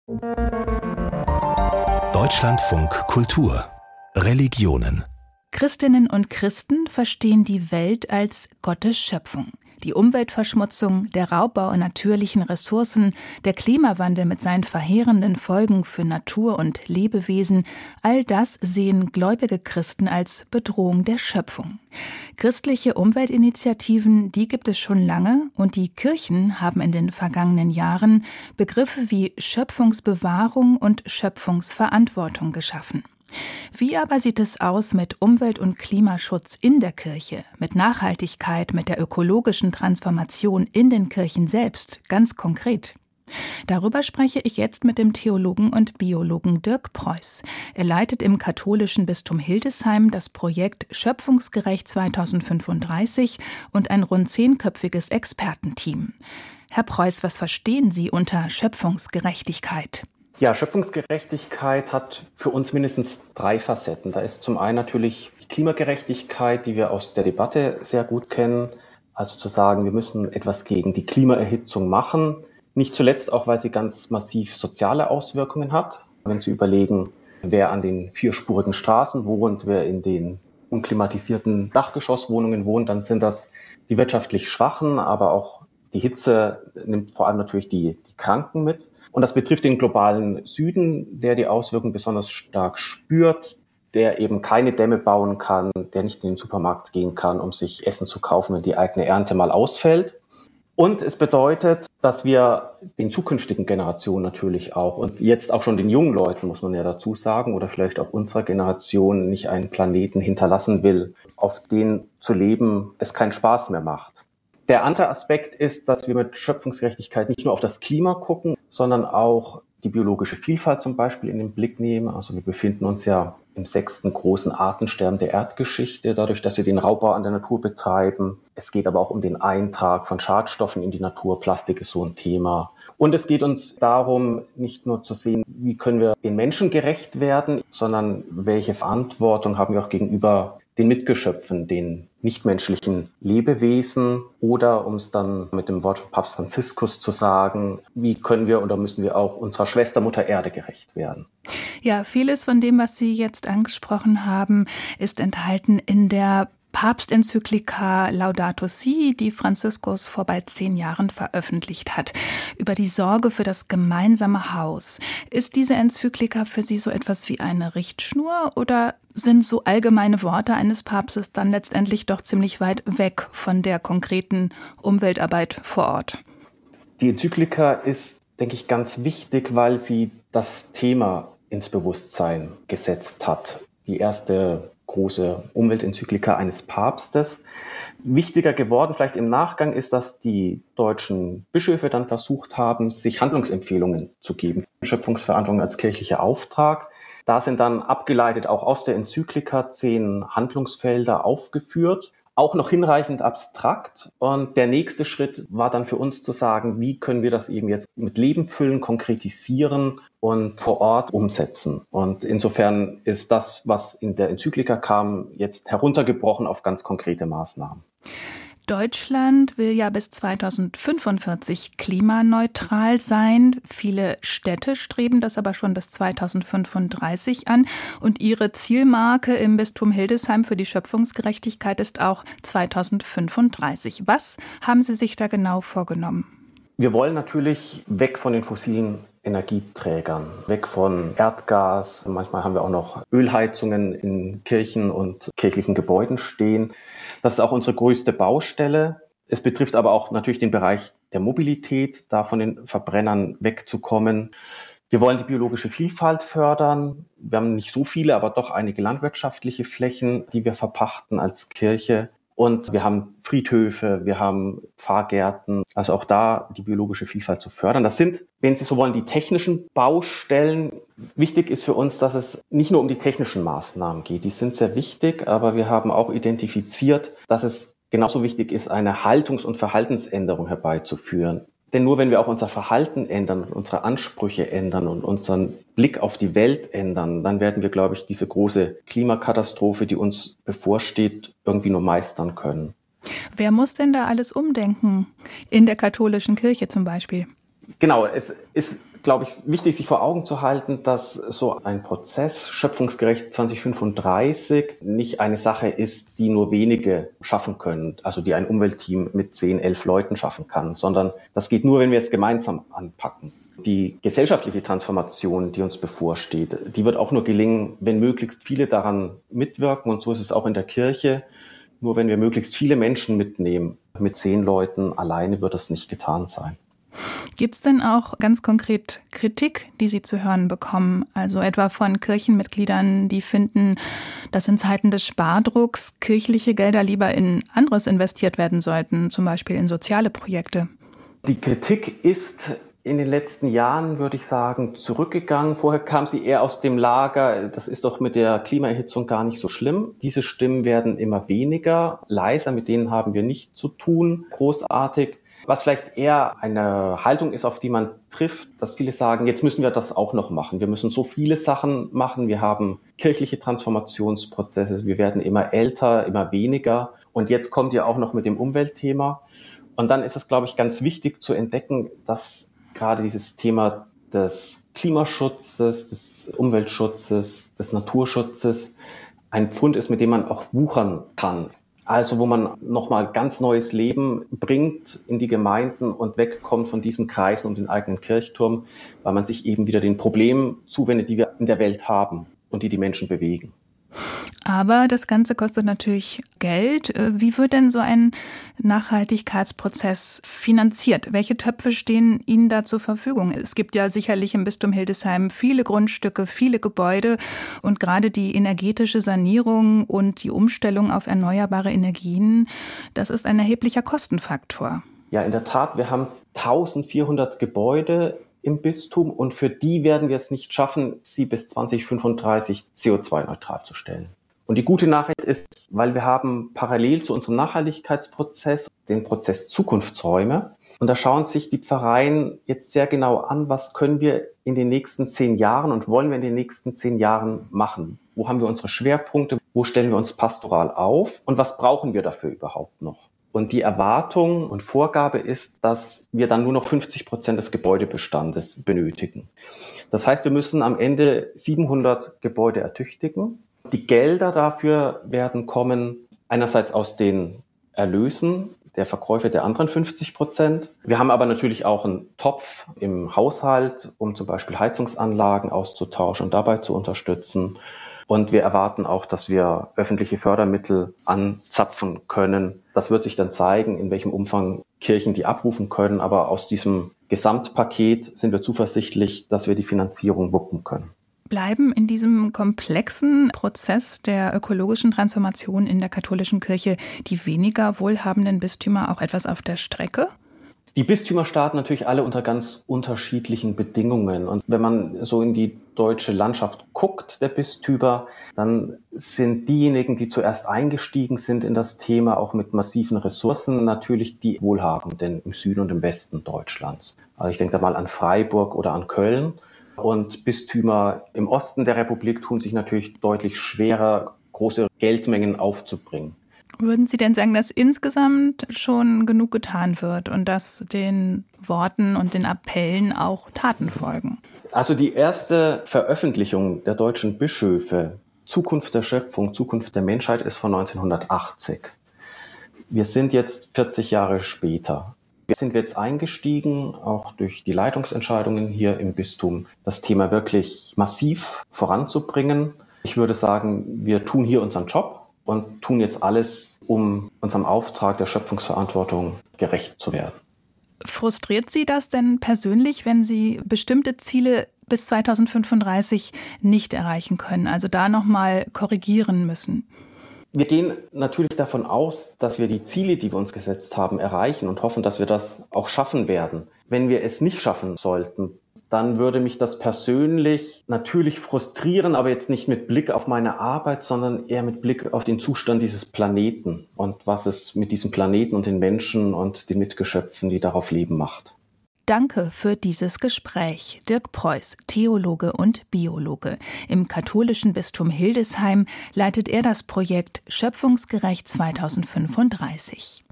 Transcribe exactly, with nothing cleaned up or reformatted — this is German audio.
Deutschlandfunk Kultur Religionen. Christinnen und Christen verstehen die Welt als Gottes Schöpfung. Die Umweltverschmutzung, der Raubbau an natürlichen Ressourcen, der Klimawandel mit seinen verheerenden Folgen für Natur und Lebewesen, all das sehen gläubige Christen als Bedrohung der Schöpfung. Christliche Umweltinitiativen, die gibt es schon lange, und die Kirchen haben in den vergangenen Jahren Begriffe wie Schöpfungsbewahrung und Schöpfungsverantwortung geschaffen. Wie aber sieht es aus mit Umwelt- und Klimaschutz in der Kirche, mit Nachhaltigkeit, mit der ökologischen Transformation in den Kirchen selbst, ganz konkret? Darüber spreche ich jetzt mit dem Theologen und Biologen Dirk Preuß. Er leitet im katholischen Bistum Hildesheim das Projekt Schöpfungsgerecht zweitausendfünfunddreißig und ein rund zehnköpfiges Expertenteam. Herr Preuß, was verstehen Sie unter Schöpfungsgerechtigkeit? Ja, Schöpfungsgerechtigkeit hat für uns mindestens drei Facetten. Da ist zum einen natürlich die Klimagerechtigkeit, die wir aus der Debatte sehr gut kennen. Also zu sagen, wir müssen etwas gegen die Klimaerhitzung machen. Nicht zuletzt auch, weil sie ganz massiv soziale Auswirkungen hat. Wenn Sie überlegen, wer an den vierspurigen Straßen wohnt, wer in den unklimatisierten Dachgeschosswohnungen wohnt, dann sind das die wirtschaftlich Schwachen, aber auch die Hitze nimmt vor allem natürlich die, die Kranken mit. Und das betrifft den globalen Süden, der die Auswirkungen besonders stark spürt, der eben keine Dämme bauen kann, der nicht in den Supermarkt gehen kann, um sich Essen zu kaufen, wenn die eigene Ernte mal ausfällt. Und es bedeutet, dass wir den zukünftigen Generationen natürlich auch und jetzt auch schon den jungen Leuten, muss man ja dazu sagen, oder vielleicht auch unserer Generation nicht einen Planeten hinterlassen will, auf den zu leben es keinen Spaß mehr macht. Der andere Aspekt ist, dass wir mit Schöpfungsgerechtigkeit nicht nur auf das Klima gucken, sondern auch die biologische Vielfalt zum Beispiel in den Blick nehmen. Also wir befinden uns ja im sechsten großen Artensterben der Erdgeschichte, dadurch, dass wir den Raubbau an der Natur betreiben. Es geht aber auch um den Eintrag von Schadstoffen in die Natur. Plastik ist so ein Thema. Und es geht uns darum, nicht nur zu sehen, wie können wir den Menschen gerecht werden, sondern welche Verantwortung haben wir auch gegenüber den Mitgeschöpfen, den nichtmenschlichen Lebewesen, oder um es dann mit dem Wort von Papst Franziskus zu sagen, wie können wir oder müssen wir auch unserer Schwester Mutter Erde gerecht werden? Ja, vieles von dem, was Sie jetzt angesprochen haben, ist enthalten in der Papstenzyklika Laudato Si, die Franziskus vor bald zehn Jahren veröffentlicht hat, über die Sorge für das gemeinsame Haus. Ist diese Enzyklika für Sie so etwas wie eine Richtschnur oder sind so allgemeine Worte eines Papstes dann letztendlich doch ziemlich weit weg von der konkreten Umweltarbeit vor Ort? Die Enzyklika ist, denke ich, ganz wichtig, weil sie das Thema ins Bewusstsein gesetzt hat. Die erste große Umweltenzyklika eines Papstes. Wichtiger geworden vielleicht im Nachgang ist, dass die deutschen Bischöfe dann versucht haben, sich Handlungsempfehlungen zu geben. Schöpfungsverantwortung als kirchlicher Auftrag. Da sind dann abgeleitet auch aus der Enzyklika zehn Handlungsfelder aufgeführt. Auch noch hinreichend abstrakt. Und der nächste Schritt war dann für uns zu sagen, wie können wir das eben jetzt mit Leben füllen, konkretisieren und vor Ort umsetzen. Und insofern ist das, was in der Enzyklika kam, jetzt heruntergebrochen auf ganz konkrete Maßnahmen. Deutschland will ja bis zweitausendfünfundvierzig klimaneutral sein. Viele Städte streben das aber schon bis zweitausendfünfunddreißig an. Und ihre Zielmarke im Bistum Hildesheim für die Schöpfungsgerechtigkeit ist auch zweitausendfünfunddreißig. Was haben Sie sich da genau vorgenommen? Wir wollen natürlich weg von den fossilen Energieträgern, weg von Erdgas. Manchmal haben wir auch noch Ölheizungen in Kirchen und kirchlichen Gebäuden stehen. Das ist auch unsere größte Baustelle. Es betrifft aber auch natürlich den Bereich der Mobilität, da von den Verbrennern wegzukommen. Wir wollen die biologische Vielfalt fördern. Wir haben nicht so viele, aber doch einige landwirtschaftliche Flächen, die wir verpachten als Kirche. Und wir haben Friedhöfe, wir haben Pfarrgärten, also auch da die biologische Vielfalt zu fördern. Das sind, wenn Sie so wollen, die technischen Baustellen. Wichtig ist für uns, dass es nicht nur um die technischen Maßnahmen geht. Die sind sehr wichtig, aber wir haben auch identifiziert, dass es genauso wichtig ist, eine Haltungs- und Verhaltensänderung herbeizuführen. Denn nur wenn wir auch unser Verhalten ändern, unsere Ansprüche ändern und unseren Blick auf die Welt ändern, dann werden wir, glaube ich, diese große Klimakatastrophe, die uns bevorsteht, irgendwie nur meistern können. Wer muss denn da alles umdenken? In der katholischen Kirche zum Beispiel? Genau, es ist glaube ich, wichtig, sich vor Augen zu halten, dass so ein Prozess schöpfungsgerecht zwanzig fünfunddreißig nicht eine Sache ist, die nur wenige schaffen können, also die ein Umweltteam mit zehn, elf Leuten schaffen kann, sondern das geht nur, wenn wir es gemeinsam anpacken. Die gesellschaftliche Transformation, die uns bevorsteht, die wird auch nur gelingen, wenn möglichst viele daran mitwirken, und so ist es auch in der Kirche. Nur wenn wir möglichst viele Menschen mitnehmen, mit zehn Leuten alleine wird das nicht getan sein. Gibt es denn auch ganz konkret Kritik, die Sie zu hören bekommen? Also etwa von Kirchenmitgliedern, die finden, dass in Zeiten des Spardrucks kirchliche Gelder lieber in anderes investiert werden sollten, zum Beispiel in soziale Projekte. Die Kritik ist in den letzten Jahren, würde ich sagen, zurückgegangen. Vorher kam sie eher aus dem Lager, das ist doch mit der Klimaerhitzung gar nicht so schlimm. Diese Stimmen werden immer weniger, leiser, mit denen haben wir nicht zu tun, großartig. Was vielleicht eher eine Haltung ist, auf die man trifft, dass viele sagen, jetzt müssen wir das auch noch machen. Wir müssen so viele Sachen machen. Wir haben kirchliche Transformationsprozesse. Wir werden immer älter, immer weniger. Und jetzt kommt ja auch noch mit dem Umweltthema. Und dann ist es, glaube ich, ganz wichtig zu entdecken, dass gerade dieses Thema des Klimaschutzes, des Umweltschutzes, des Naturschutzes ein Pfund ist, mit dem man auch wuchern kann. Also wo man nochmal ganz neues Leben bringt in die Gemeinden und wegkommt von diesem Kreisen um den eigenen Kirchturm, weil man sich eben wieder den Problemen zuwendet, die wir in der Welt haben und die die Menschen bewegen. Aber das Ganze kostet natürlich Geld. Wie wird denn so ein Nachhaltigkeitsprozess finanziert? Welche Töpfe stehen Ihnen da zur Verfügung? Es gibt ja sicherlich im Bistum Hildesheim viele Grundstücke, viele Gebäude und gerade die energetische Sanierung und die Umstellung auf erneuerbare Energien, das ist ein erheblicher Kostenfaktor. Ja, in der Tat, wir haben eintausendvierhundert Gebäude im Bistum und für die werden wir es nicht schaffen, sie bis zwanzig fünfunddreißig C O zwei neutral zu stellen. Und die gute Nachricht ist, weil wir haben parallel zu unserem Nachhaltigkeitsprozess den Prozess Zukunftsräume. Und da schauen sich die Pfarreien jetzt sehr genau an, was können wir in den nächsten zehn Jahren und wollen wir in den nächsten zehn Jahren machen? Wo haben wir unsere Schwerpunkte? Wo stellen wir uns pastoral auf? Und was brauchen wir dafür überhaupt noch? Und die Erwartung und Vorgabe ist, dass wir dann nur noch fünfzig Prozent des Gebäudebestandes benötigen. Das heißt, wir müssen am Ende siebenhundert Gebäude ertüchtigen. Die Gelder dafür werden kommen einerseits aus den Erlösen der Verkäufe der anderen fünfzig Prozent. Wir haben aber natürlich auch einen Topf im Haushalt, um zum Beispiel Heizungsanlagen auszutauschen und dabei zu unterstützen. Und wir erwarten auch, dass wir öffentliche Fördermittel anzapfen können. Das wird sich dann zeigen, in welchem Umfang Kirchen die abrufen können. Aber aus diesem Gesamtpaket sind wir zuversichtlich, dass wir die Finanzierung wuppen können. Bleiben in diesem komplexen Prozess der ökologischen Transformation in der katholischen Kirche die weniger wohlhabenden Bistümer auch etwas auf der Strecke? Die Bistümer starten natürlich alle unter ganz unterschiedlichen Bedingungen. Und wenn man so in die deutsche Landschaft guckt, der Bistümer, dann sind diejenigen, die zuerst eingestiegen sind in das Thema, auch mit massiven Ressourcen, natürlich die Wohlhabenden im Süden und im Westen Deutschlands. Also ich denke da mal an Freiburg oder an Köln. Und Bistümer im Osten der Republik tun sich natürlich deutlich schwerer, große Geldmengen aufzubringen. Würden Sie denn sagen, dass insgesamt schon genug getan wird und dass den Worten und den Appellen auch Taten folgen? Also die erste Veröffentlichung der deutschen Bischöfe, Zukunft der Schöpfung, Zukunft der Menschheit, ist von neunzehnhundertachtzig. Wir sind jetzt vierzig Jahre später. Wir sind jetzt eingestiegen, auch durch die Leitungsentscheidungen hier im Bistum, das Thema wirklich massiv voranzubringen. Ich würde sagen, wir tun hier unseren Job und tun jetzt alles, um unserem Auftrag der Schöpfungsverantwortung gerecht zu werden. Frustriert Sie das denn persönlich, wenn Sie bestimmte Ziele bis zweitausendfünfunddreißig nicht erreichen können, also da nochmal korrigieren müssen? Wir gehen natürlich davon aus, dass wir die Ziele, die wir uns gesetzt haben, erreichen und hoffen, dass wir das auch schaffen werden. Wenn wir es nicht schaffen sollten, dann würde mich das persönlich natürlich frustrieren, aber jetzt nicht mit Blick auf meine Arbeit, sondern eher mit Blick auf den Zustand dieses Planeten und was es mit diesem Planeten und den Menschen und den Mitgeschöpfen, die darauf leben, macht. Danke für dieses Gespräch. Dirk Preuß, Theologe und Biologe. Im katholischen Bistum Hildesheim leitet er das Projekt Schöpfungsgerecht zweitausendfünfunddreißig.